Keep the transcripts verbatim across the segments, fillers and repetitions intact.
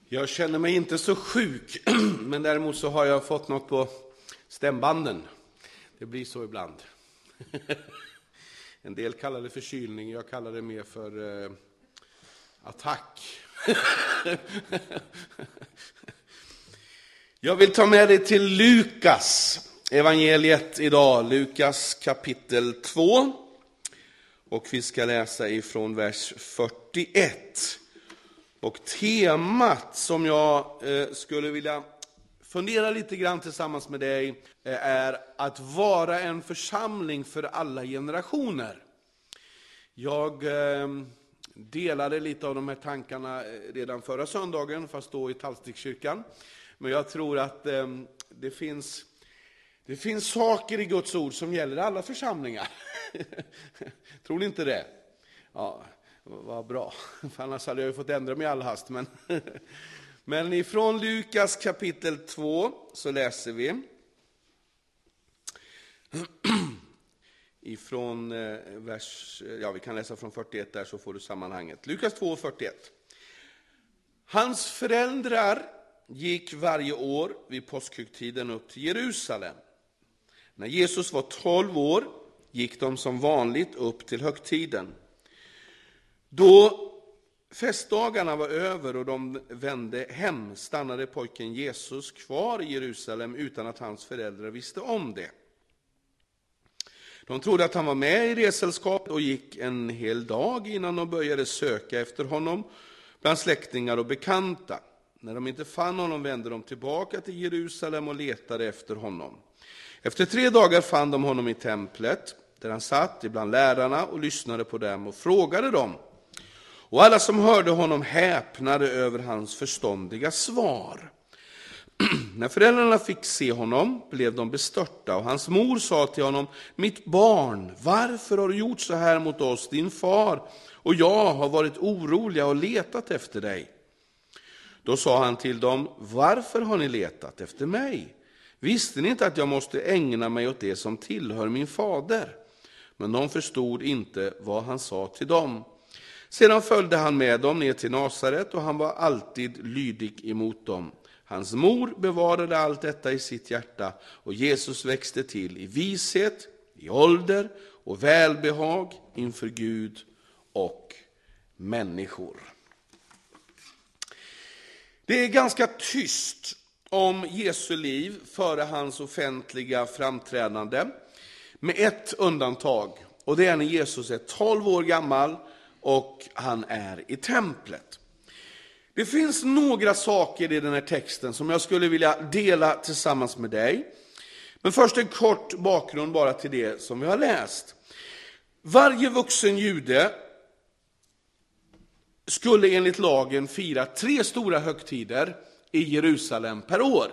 Jag känner mig inte så sjuk, men däremot så har jag fått något på stämbanden. Det blir så ibland. En del kallar det förkylning, jag kallar det mer för eh, attack. Jag vill ta med dig till Lukas evangeliet idag, Lukas kapitel två. Och vi ska läsa ifrån vers fyrtioett. Och temat som jag eh, skulle vilja fundera lite grann tillsammans med dig eh, är att vara en församling för alla generationer. Jag eh, delade lite av de här tankarna redan förra söndagen, fast då i Tallstigskyrkan. Men jag tror att eh, det finns det finns saker i Guds ord som gäller alla församlingar. Tror ni inte det? Ja, vad bra. För annars hade jag ju fått ändra mig i all hast. Men, men ifrån Lukas kapitel två så läser vi. Ifrån eh, vers, ja vi kan läsa från fyrtioett där så får du sammanhanget. Lukas två fyrtioett. Hans föräldrar gick varje år vid påskhögtiden upp till Jerusalem. När Jesus var tolv år gick de som vanligt upp till högtiden. Då festdagarna var över och de vände hem stannade pojken Jesus kvar i Jerusalem utan att hans föräldrar visste om det. De trodde att han var med i resällskapet och gick en hel dag innan de började söka efter honom bland släktingar och bekanta. När de inte fann honom vände de tillbaka till Jerusalem och letade efter honom. Efter tre dagar fann de honom i templet där han satt ibland lärarna och lyssnade på dem och frågade dem. Och alla som hörde honom häpnade över hans förståndiga svar. När föräldrarna fick se honom blev de bestörta och hans mor sa till honom: mitt barn, varför har du gjort så här mot oss? Din far och jag har varit oroliga och letat efter dig. Då sa han till dem: varför har ni letat efter mig? Visste ni inte att jag måste ägna mig åt det som tillhör min fader? Men de förstod inte vad han sa till dem. Sedan följde han med dem ner till Nasaret och han var alltid lydig emot dem. Hans mor bevarade allt detta i sitt hjärta och Jesus växte till i vishet, i ålder och välbehag inför Gud och människor. Det är ganska tyst om Jesu liv före hans offentliga framträdande, med ett undantag. Och det är när Jesus är tolv år gammal och han är i templet. Det finns några saker i den här texten som jag skulle vilja dela tillsammans med dig. Men först en kort bakgrund bara till det som vi har läst. Varje vuxen jude skulle enligt lagen fira tre stora högtider i Jerusalem per år.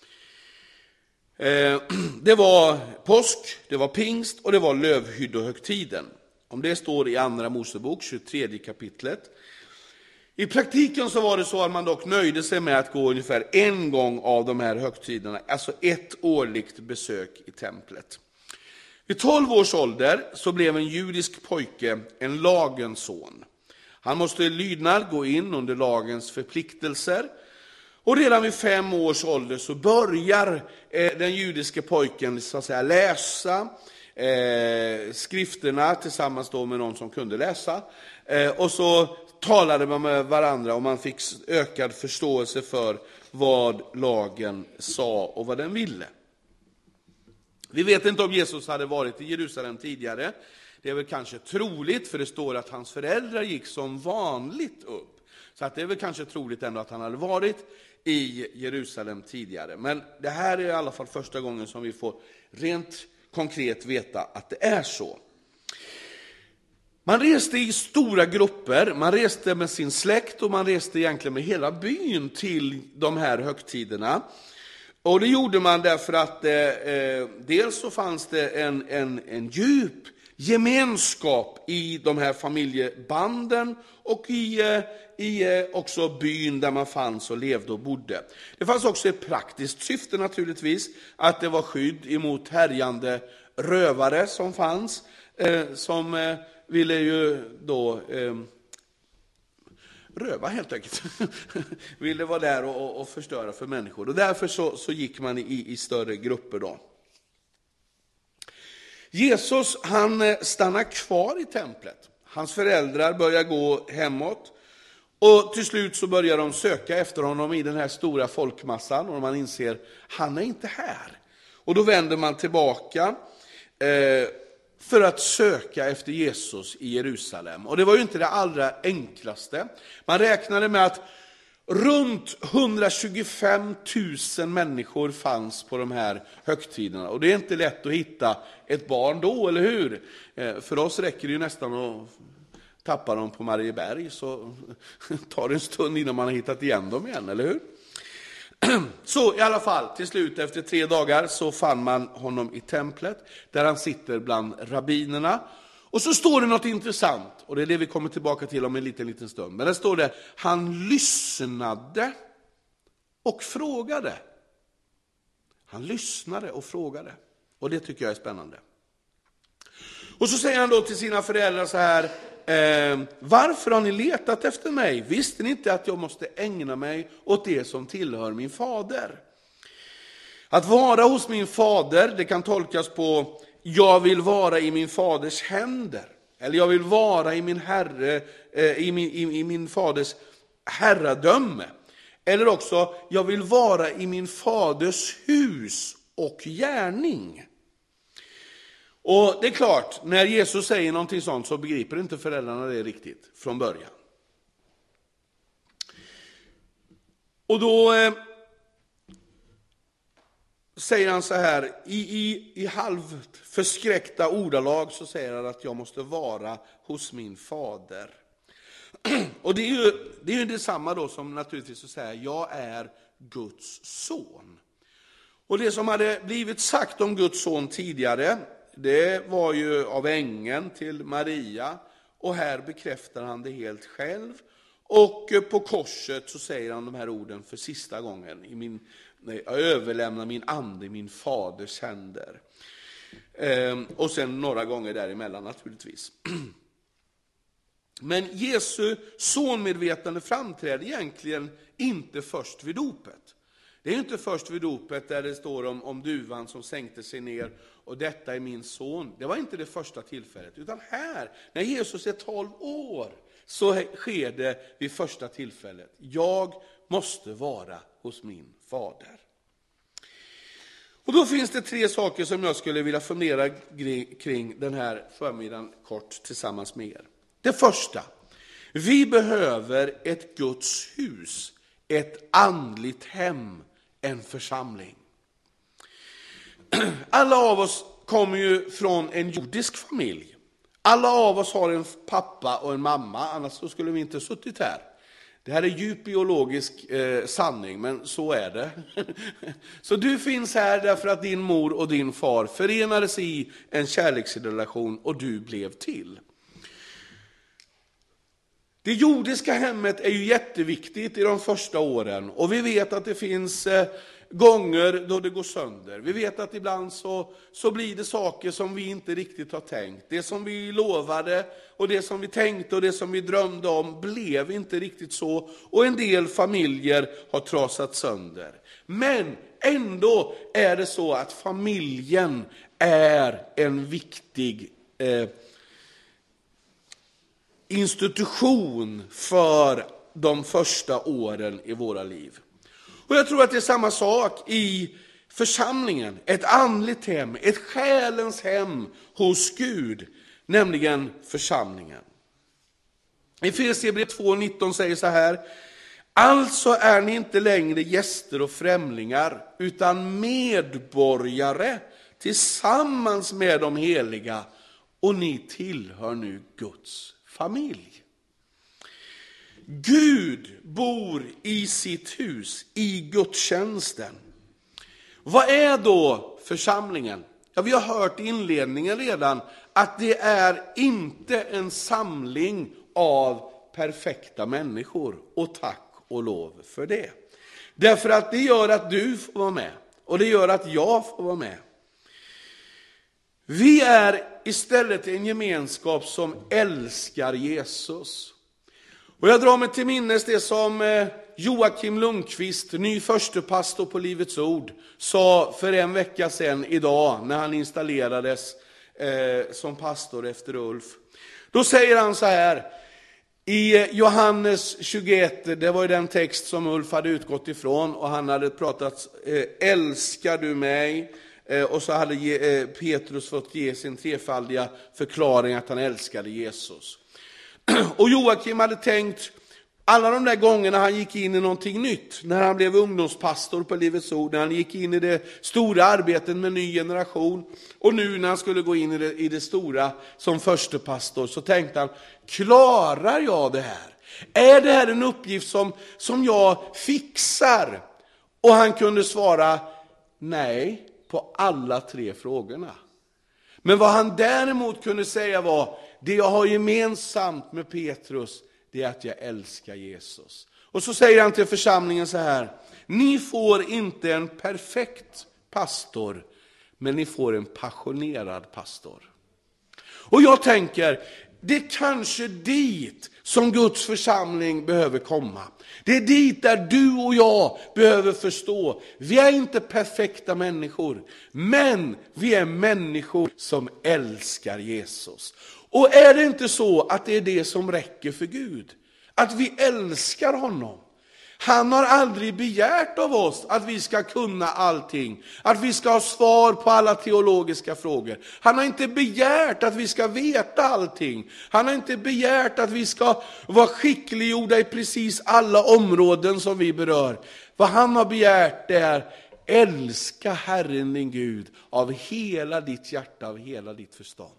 Det var påsk, det var pingst och det var lövhyddohögtiden. Om det står i andra Mosebok, tjugotredje kapitlet. I praktiken så var det så att man dock nöjde sig med att gå ungefär en gång av de här högtiderna, alltså ett årligt besök i templet. Vid tolv års ålder så blev en judisk pojke en lagens son. Han måste i lydnad gå in under lagens förpliktelser. Och redan vid fem års ålder så börjar eh, den judiska pojken så att säga läsa eh, skrifterna tillsammans då med någon som kunde läsa. Eh, och så talade man med varandra och man fick ökad förståelse för vad lagen sa och vad den ville. Vi vet inte om Jesus hade varit i Jerusalem tidigare. Det är väl kanske troligt, för det står att hans föräldrar gick som vanligt upp. Så att det är väl kanske troligt ändå att han hade varit i Jerusalem tidigare. Men det här är i alla fall första gången som vi får rent konkret veta att det är så. Man reste i stora grupper, man reste med sin släkt och man reste egentligen med hela byn till de här högtiderna. Och det gjorde man därför att eh, dels så fanns det en, en, en djup gemenskap i de här familjebanden och i, i också byn där man fanns och levde och bodde. Det fanns också ett praktiskt syfte naturligtvis, att det var skydd emot härjande rövare som fanns, eh, som eh, ville ju då eh, röva helt enkelt. Ville vara där och, och, och förstöra för människor. Och därför så, så gick man i, i större grupper då. Jesus, han stannar kvar i templet. Hans föräldrar börjar gå hemåt. Och till slut så börjar de söka efter honom i den här stora folkmassan. Och man inser, han är inte här. Och då vänder man tillbaka eh, för att söka efter Jesus i Jerusalem. Och det var ju inte det allra enklaste. Man räknade med att runt hundratjugofem tusen människor fanns på de här högtiderna. Och det är inte lätt att hitta ett barn då, eller hur? Eh, för oss räcker det ju nästan att tappa dem på Marieberg, så tar det en stund innan man har hittat igen dem igen, eller hur? Så i alla fall, till slut efter tre dagar så fann man honom i templet, där han sitter bland rabbinerna. Och så står det något intressant, och det är det vi kommer tillbaka till om en liten, liten stund. Men där står det, han lyssnade och frågade. Han lyssnade och frågade. Och det tycker jag är spännande. Och så säger han då till sina föräldrar så här, eh, varför har ni letat efter mig? Visste ni inte att jag måste ägna mig åt det som tillhör min fader? Att vara hos min fader, det kan tolkas på, jag vill vara i min faders händer. Eller jag vill vara i min herre, eh, i, min, i, i min faders herradöme. Eller också, jag vill vara i min faders hus och gärning. Och det är klart, när Jesus säger någonting sånt så begriper inte föräldrarna det riktigt från början. Och då eh, säger han så här, i, i, i halvt förskräckta ordalag så säger han att jag måste vara hos min fader. Och det är ju, det är ju detsamma då som naturligtvis att säga, jag är Guds son. Och det som hade blivit sagt om Guds son tidigare, det var ju av ängeln till Maria, och här bekräftar han det helt själv. Och på korset så säger han de här orden för sista gången, i min, nej, jag överlämnar min ande i min faders händer. Ehm, och sen några gånger däremellan naturligtvis. Men Jesu sonmedvetande framträder egentligen inte först vid dopet. Det är inte först vid dopet där det står om, om duvan som sänkte sig ner och detta är min son. Det var inte det första tillfället, utan här, när Jesus är tolv år, så sker det vid första tillfället. Jag måste vara hos min fader. Och då finns det tre saker som jag skulle vilja fundera kring den här förmiddagen kort tillsammans med er. Det första, vi behöver ett Guds hus, ett andligt hem, en församling. Alla av oss kommer ju från en jordisk familj. Alla av oss har en pappa och en mamma, annars så skulle vi inte suttit här. Det här är djup biologisk eh, sanning, men så är det. Så du finns här därför att din mor och din far förenades i en kärleksrelation och du blev till. Det jordiska hemmet är ju jätteviktigt i de första åren, och vi vet att det finns eh, gånger då det går sönder. Vi vet att ibland så, så blir det saker som vi inte riktigt har tänkt. Det som vi lovade och det som vi tänkte och det som vi drömde om blev inte riktigt så. Och en del familjer har trasat sönder. Men ändå är det så att familjen är en viktig eh, institution för de första åren i våra liv. Och jag tror att det är samma sak i församlingen. Ett andligt hem, ett själens hem hos Gud, nämligen församlingen. Efesierbrevet två nitton säger så här: alltså är ni inte längre gäster och främlingar, utan medborgare tillsammans med de heliga, och ni tillhör nu Guds familj. Gud bor i sitt hus, i gudstjänsten. Vad är då församlingen? Ja, vi har hört i inledningen redan att det är inte en samling av perfekta människor, och tack och lov för det. Därför att det gör att du får vara med, och det gör att jag får vara med. Vi är istället en gemenskap som älskar Jesus. Och jag drar mig till minnes det som Joakim Lundqvist, ny förstepastor på Livets Ord, sa för en vecka sedan idag när han installerades eh, som pastor efter Ulf. Då säger han så här, i Johannes tjugoett, det var ju den text som Ulf hade utgått ifrån, och han hade pratat, eh, älskar du mig? Eh, och så hade eh, Petrus fått ge sin trefaldiga förklaring att han älskade Jesus. Och Joakim hade tänkt, alla de där gångerna han gick in i någonting nytt, när han blev ungdomspastor på Livets Ord, när han gick in i det stora arbetet med ny generation, och nu när han skulle gå in i det, i det stora som förstepastor, så tänkte han, klarar jag det här? Är det här en uppgift som, som jag fixar? Och han kunde svara nej på alla tre frågorna. Men vad han däremot kunde säga var, det jag har gemensamt med Petrus, det är att jag älskar Jesus. Och så säger han till församlingen så här, ni får inte en perfekt pastor, men ni får en passionerad pastor. Och jag tänker, det är kanske dit som Guds församling behöver komma. Det är dit där du och jag behöver förstå. Vi är inte perfekta människor, men vi är människor som älskar Jesus. Och är det inte så att det är det som räcker för Gud? Att vi älskar honom. Han har aldrig begärt av oss att vi ska kunna allting. Att vi ska ha svar på alla teologiska frågor. Han har inte begärt att vi ska veta allting. Han har inte begärt att vi ska vara skickliggjorda i precis alla områden som vi berör. Vad han har begärt är, älska Herren din Gud av hela ditt hjärta, av hela ditt förstånd.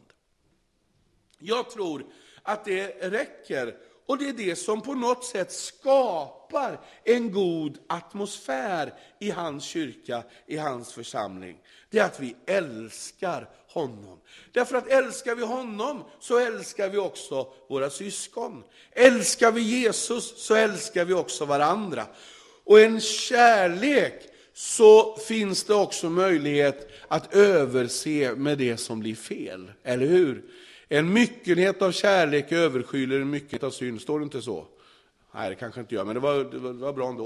Jag tror att det räcker, och det är det som på något sätt skapar en god atmosfär i hans kyrka, i hans församling. Det är att vi älskar honom. Därför att älskar vi honom så älskar vi också våra syskon. Älskar vi Jesus så älskar vi också varandra. Och en kärlek, så finns det också möjlighet att överse med det som blir fel, eller hur? En myckenhet av kärlek överskyler en mycket av synd. Står det inte så? Nej, det kanske inte gör, men det var, det var, det var bra ändå.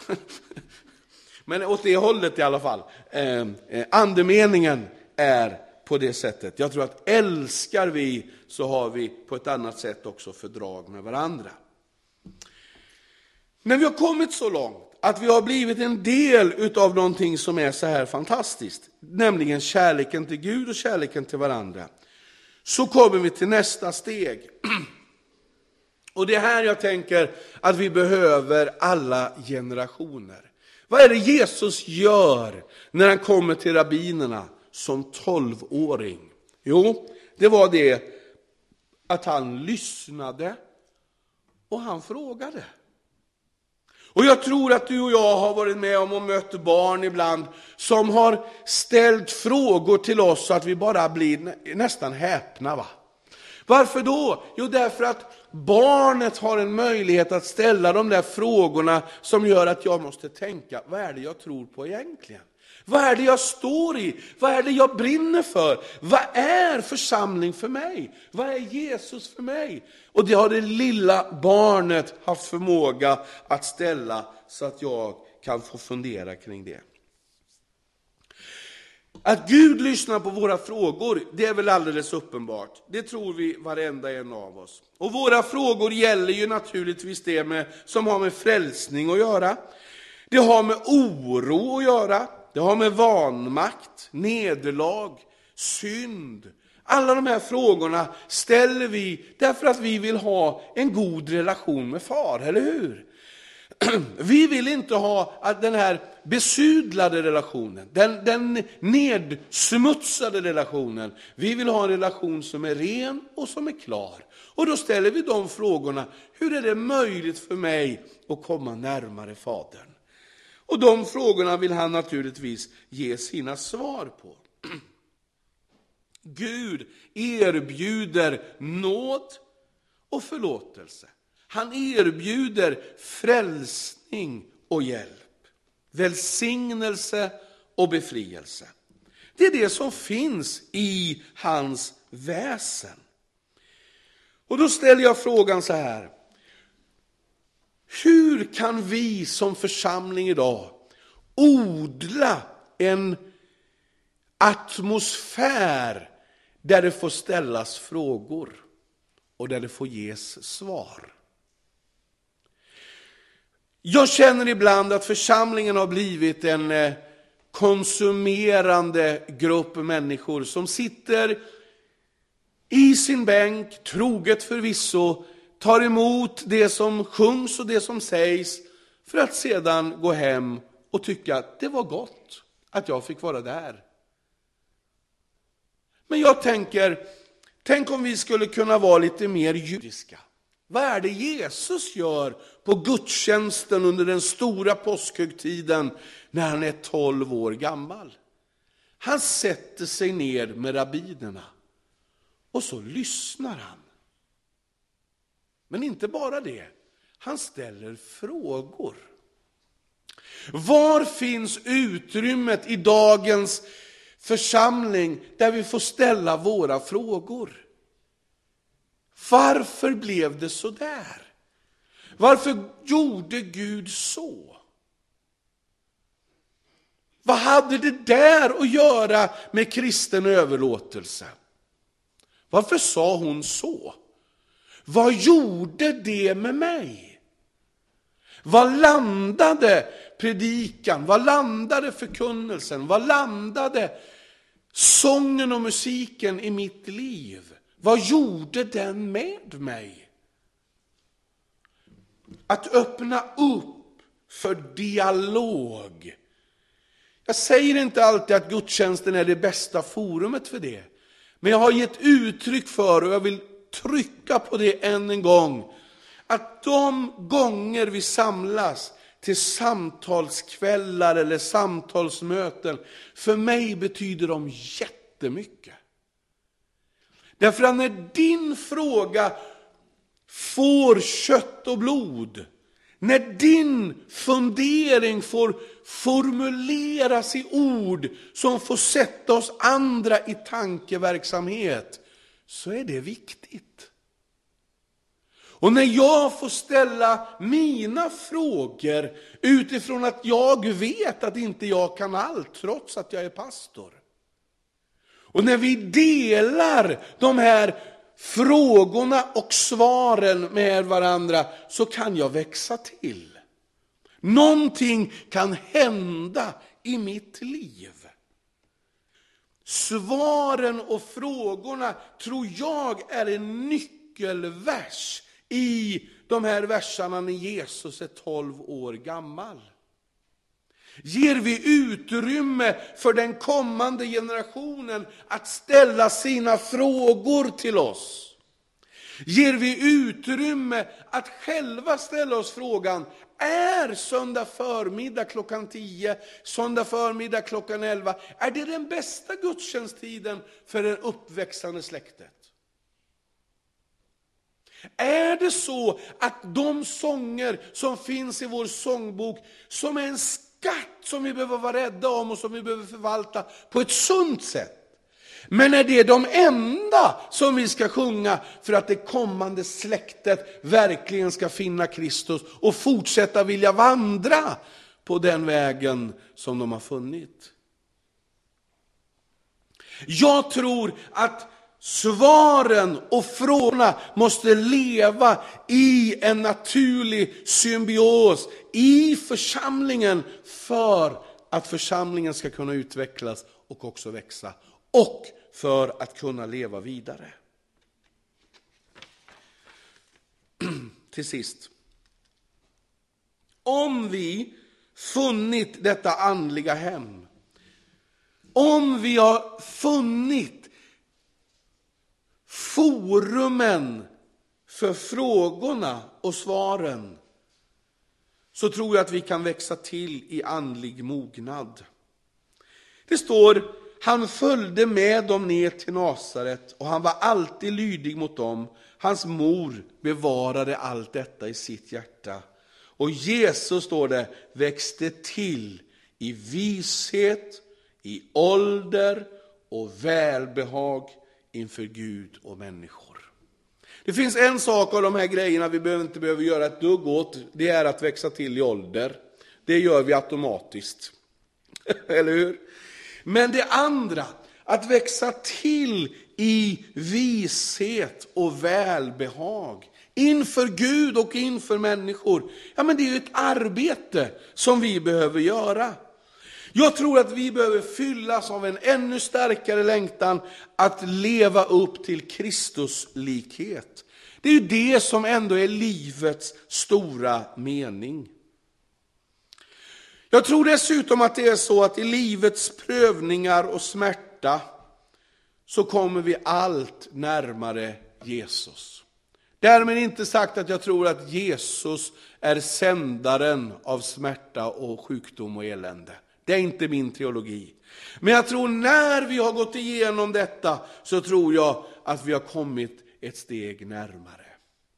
Men åt det hållet i alla fall. Eh, andemeningen är på det sättet. Jag tror att älskar vi, så har vi på ett annat sätt också fördrag med varandra. När vi har kommit så långt att vi har blivit en del av någonting som är så här fantastiskt, nämligen kärleken till Gud och kärleken till varandra, så kommer vi till nästa steg. Och det är här jag tänker att vi behöver alla generationer. Vad är det Jesus gör när han kommer till rabbinerna som tolvåring? Jo, det var det att han lyssnade och han frågade. Och jag tror att du och jag har varit med om och mött barn ibland som har ställt frågor till oss så att vi bara blir nästan häpna, va? Varför då? Jo, därför att barnet har en möjlighet att ställa de där frågorna som gör att jag måste tänka, vad är det jag tror på egentligen? Vad är det jag står i? Vad är det jag brinner för? Vad är församling för mig? Vad är Jesus för mig? Och det har det lilla barnet haft förmåga att ställa så att jag kan få fundera kring det. Att Gud lyssnar på våra frågor, det är väl alldeles uppenbart. Det tror vi varenda en av oss. Och våra frågor gäller ju naturligtvis det med, som har med frälsning att göra. Det har med oro att göra. Det har med vanmakt, nederlag, synd. Alla de här frågorna ställer vi därför att vi vill ha en god relation med far, eller hur? Vi vill inte ha att den här besudlade relationen, den, den nedsmutsade relationen. Vi vill ha en relation som är ren och som är klar. Och då ställer vi de frågorna, hur är det möjligt för mig att komma närmare Fadern? Och de frågorna vill han naturligtvis ge sina svar på. Gud erbjuder nåd och förlåtelse. Han erbjuder frälsning och hjälp, välsignelse och befrielse. Det är det som finns i hans väsen. Och då ställer jag frågan så här. Hur kan vi som församling idag odla en atmosfär där det får ställas frågor och där det får ges svar? Jag känner ibland att församlingen har blivit en konsumerande grupp människor som sitter i sin bänk, troget förvisso, tar emot det som sjungs och det som sägs för att sedan gå hem och tycka att det var gott att jag fick vara där. Men jag tänker, tänk om vi skulle kunna vara lite mer judiska. Vad är det Jesus gör på gudstjänsten under den stora påskhögtiden när han är tolv år gammal? Han sätter sig ner med rabbinerna och så lyssnar han. Men inte bara det, han ställer frågor. Var finns utrymmet i dagens församling där vi får ställa våra frågor? Varför blev det så där? Varför gjorde Gud så? Vad hade det där att göra med kristen överlåtelse? Varför sa hon så? Vad gjorde det med mig? Vad landade predikan? Vad landade förkunnelsen? Vad landade sången och musiken i mitt liv? Vad gjorde den med mig? Att öppna upp för dialog. Jag säger inte alltid att gudstjänsten är det bästa forumet för det. Men jag har gett uttryck för, och jag vill trycka på det än en gång, att de gånger vi samlas till samtalskvällar eller samtalsmöten, för mig betyder de jättemycket. Därför att när din fråga får kött och blod, när din fundering får formuleras i ord som får sätta oss andra i tankeverksamhet, så är det viktigt. Och när jag får ställa mina frågor utifrån att jag vet att inte jag kan allt trots att jag är pastor. Och när vi delar de här frågorna och svaren med varandra, så kan jag växa till. Någonting kan hända i mitt liv. Svaren och frågorna tror jag är en nyckelvers i de här verserna när Jesus är tolv år gammal. Ger vi utrymme för den kommande generationen att ställa sina frågor till oss? Ger vi utrymme att själva ställa oss frågan, är söndag förmiddag klockan tio, söndag förmiddag klockan elva, är det den bästa gudstjänsttiden för det uppväxande släktet? Är det så att de sånger som finns i vår sångbok, som är en skatt som vi behöver vara rädda om och som vi behöver förvalta på ett sunt sätt, men är det de enda som vi ska sjunga för att det kommande släktet verkligen ska finna Kristus och fortsätta vilja vandra på den vägen som de har funnit? Jag tror att svaren och frågorna måste leva i en naturlig symbios i församlingen för att församlingen ska kunna utvecklas och också växa och för att kunna leva vidare. Till sist. Om vi funnit detta andliga hem, om vi har funnit forumen för frågorna och svaren, så tror jag att vi kan växa till i andlig mognad. Det står, han följde med dem ner till Nasaret och han var alltid lydig mot dem. Hans mor bevarade allt detta i sitt hjärta. Och Jesus, står det, växte till i vishet, i ålder och välbehag inför Gud och människor. Det finns en sak av de här grejerna vi behöver inte behöver göra ett dugg åt. Det är att växa till i ålder. Det gör vi automatiskt. Eller hur? Men det andra, att växa till i vishet och välbehag. Inför Gud och inför människor. Ja, men det är ju ett arbete som vi behöver göra. Jag tror att vi behöver fyllas av en ännu starkare längtan att leva upp till Kristus likhet. Det är ju det som ändå är livets stora mening. Jag tror dessutom att det är så att i livets prövningar och smärta så kommer vi allt närmare Jesus. Därmed inte sagt att jag tror att Jesus är sändaren av smärta och sjukdom och elände. Det är inte min teologi. Men jag tror när vi har gått igenom detta så tror jag att vi har kommit ett steg närmare.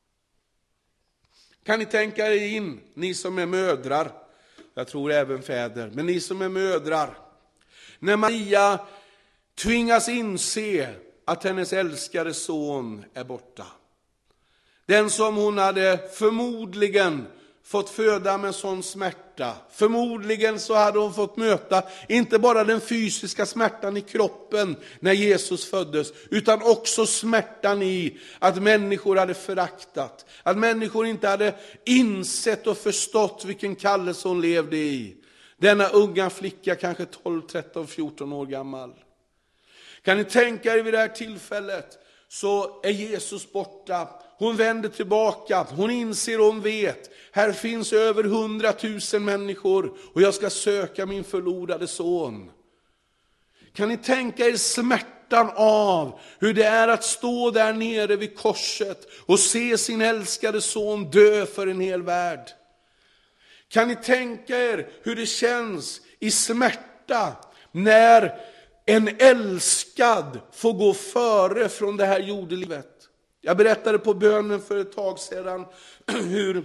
Kan ni tänka er in, ni som är mödrar, jag tror även fäder, men ni som är mödrar, när Maria tvingas inse att hennes älskade son är borta. Den som hon hade förmodligen fått föda med sån smärta. Förmodligen så hade hon fått möta inte bara den fysiska smärtan i kroppen när Jesus föddes, utan också smärtan i att människor hade föraktat. Att människor inte hade insett och förstått vilken kallelse hon levde i. Denna unga flicka, kanske tolv, tretton, fjorton år gammal. Kan ni tänka er vid det här tillfället så är Jesus borta. Hon vänder tillbaka, hon inser och hon vet. Här finns över hundratusen människor och jag ska söka min förlorade son. Kan ni tänka er smärtan av hur det är att stå där nere vid korset och se sin älskade son dö för en hel värld? Kan ni tänka er hur det känns i smärta när en älskad får gå före från det här jordelivet? Jag berättade på bönen för ett tag sedan hur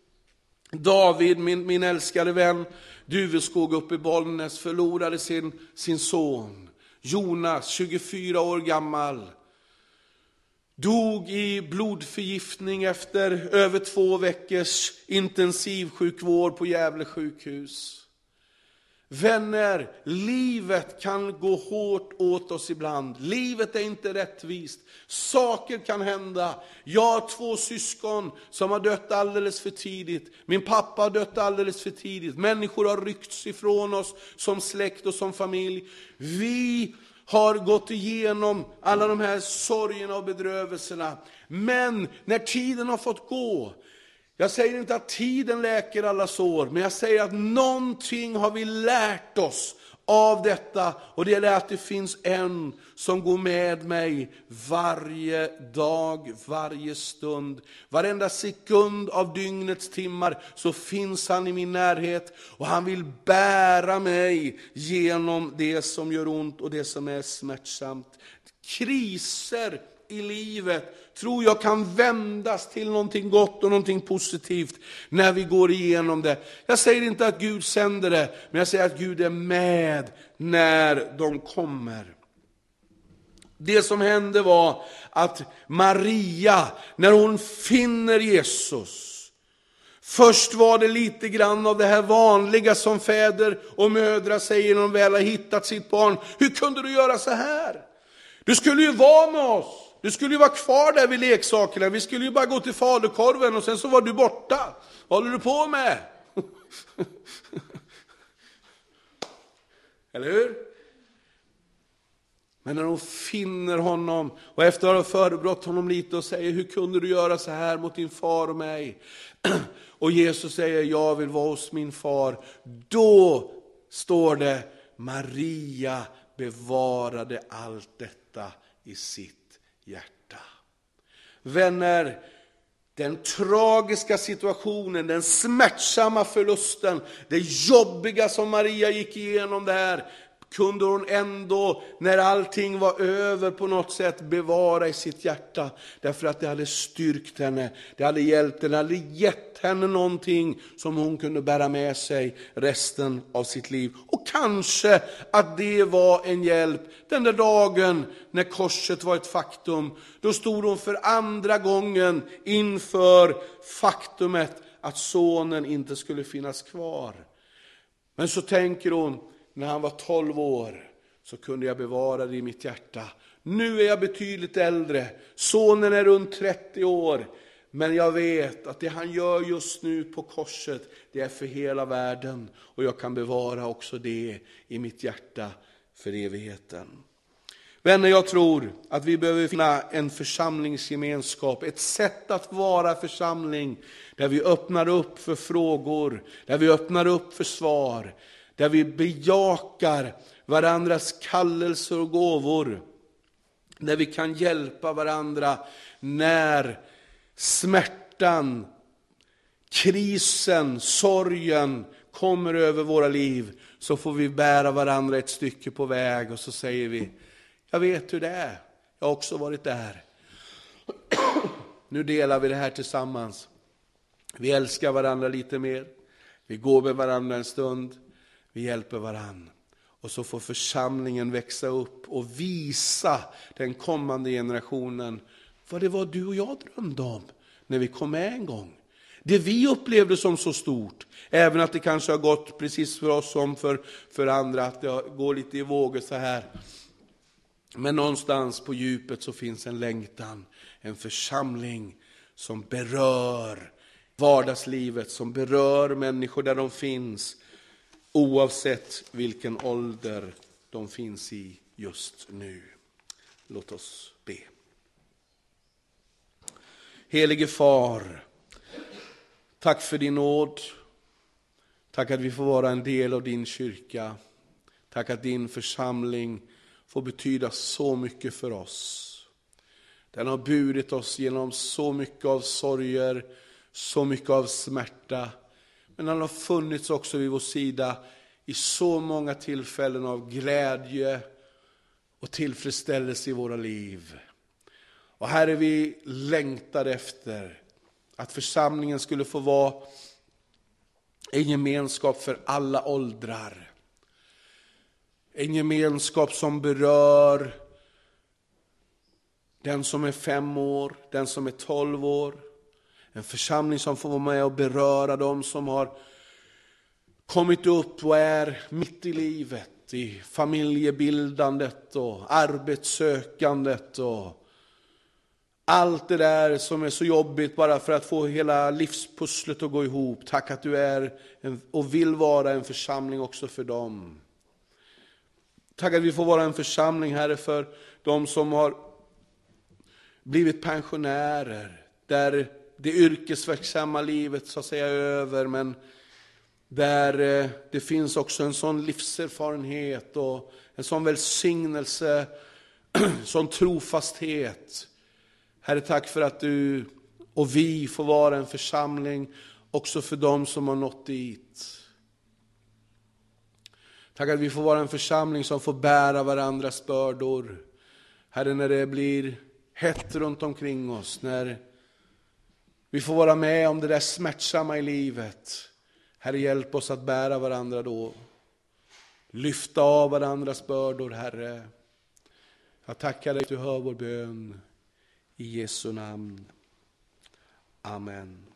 David, min, min älskade vän, Duveskog uppe i Bollnäs, förlorade sin, sin son. Jonas, tjugofyra år gammal, dog i blodförgiftning efter över två veckors intensivsjukvård på Gävle sjukhus. Vänner, livet kan gå hårt åt oss ibland. Livet är inte rättvist. Saker kan hända. Jag har två syskon som har dött alldeles för tidigt. Min pappa har dött alldeles för tidigt. Människor har ryckts ifrån oss som släkt och som familj. Vi har gått igenom alla de här sorgerna och bedrövelserna. Men när tiden har fått gå, jag säger inte att tiden läker alla sår, men jag säger att någonting har vi lärt oss av detta. Och det är det att det finns en som går med mig varje dag, varje stund. Varenda sekund av dygnets timmar så finns han i min närhet. Och han vill bära mig genom det som gör ont och det som är smärtsamt. Kriser i livet tror jag kan vändas till någonting gott och någonting positivt när vi går igenom det. Jag säger inte att Gud sänder det, men jag säger att Gud är med när de kommer. Det som hände var att Maria, när hon finner Jesus, först var det lite grann av det här vanliga som fäder och mödrar säger när de väl har hittat sitt barn. Hur kunde du göra så här? Du skulle ju vara med oss. Du skulle ju vara kvar där vid leksakerna. Vi skulle ju bara gå till falukorven och sen så var du borta. Vad håller du på med? Eller hur? Men när de finner honom och efter att ha förebrott honom lite och säger, hur kunde du göra så här mot din far och mig? Och Jesus säger, jag vill vara hos min far. Då står det, Maria bevarade allt detta i sitt hjärta. Vänner, den tragiska situationen, den smärtsamma förlusten, det jobbiga som Maria gick igenom där, kunde hon ändå, när allting var över, på något sätt bevara i sitt hjärta. Därför att det hade styrkt henne, det hade hjälpt henne, det hade gett henne någonting som hon kunde bära med sig resten av sitt liv. Och kanske att det var en hjälp den där dagen när korset var ett faktum. Då stod hon för andra gången inför faktumet att sonen inte skulle finnas kvar. Men så tänker hon, när han var tolv år så kunde jag bevara det i mitt hjärta. Nu är jag betydligt äldre, sonen är runt trettio år. Men jag vet att det han gör just nu på korset, det är för hela världen. Och jag kan bevara också det i mitt hjärta för evigheten. Vänner, jag tror att vi behöver finna en församlingsgemenskap. Ett sätt att vara församling. Där vi öppnar upp för frågor. Där vi öppnar upp för svar. Där vi bejakar varandras kallelser och gåvor. Där vi kan hjälpa varandra när smärtan, krisen, sorgen kommer över våra liv. Så får vi bära varandra ett stycke på väg och så säger vi: jag vet hur det är, jag har också varit där. Nu delar vi det här tillsammans. Vi älskar varandra lite mer. Vi går med varandra en stund. Vi hjälper varandra. Och så får församlingen växa upp och visa den kommande generationen vad det var du och jag drömde om när vi kom med en gång. Det vi upplevde som så stort, även att det kanske har gått precis för oss som för, för andra, att det går lite i vågor så här. Men någonstans på djupet så finns en längtan, en församling som berör vardagslivet, som berör människor där de finns, oavsett vilken ålder de finns i just nu. Låt oss be. Helige Far, tack för din nåd. Tack att vi får vara en del av din kyrka. Tack att din församling får betyda så mycket för oss. Den har burit oss genom så mycket av sorger, så mycket av smärta. Men den har funnits också vid vår sida i så många tillfällen av glädje och tillfredsställelse i våra liv. Och här är vi längtar efter att församlingen skulle få vara en gemenskap för alla åldrar. En gemenskap som berör den som är fem år, den som är tolv år. En församling som får vara med och beröra dem som har kommit upp och är mitt i livet. I familjebildandet och arbetssökandet och allt det där som är så jobbigt bara för att få hela livspusslet att gå ihop. Tack att du är en, och vill vara en församling också för dem. Tack att vi får vara en församling, Herre, för de som har blivit pensionärer. Där det yrkesverksamma livet så att säga är över, men där det finns också en sån livserfarenhet och en sån välsignelse, sån trofasthet. Herre, tack för att du och vi får vara en församling också för dem som har nått dit. Tack att vi får vara en församling som får bära varandras bördor. Herre, när det blir hett runt omkring oss, när vi får vara med om det där smärtsamma i livet. Herre, hjälp oss att bära varandra då. Lyfta av varandras bördor, Herre. Jag tackar dig att du hör vår bön. I Jesu namn. Amen.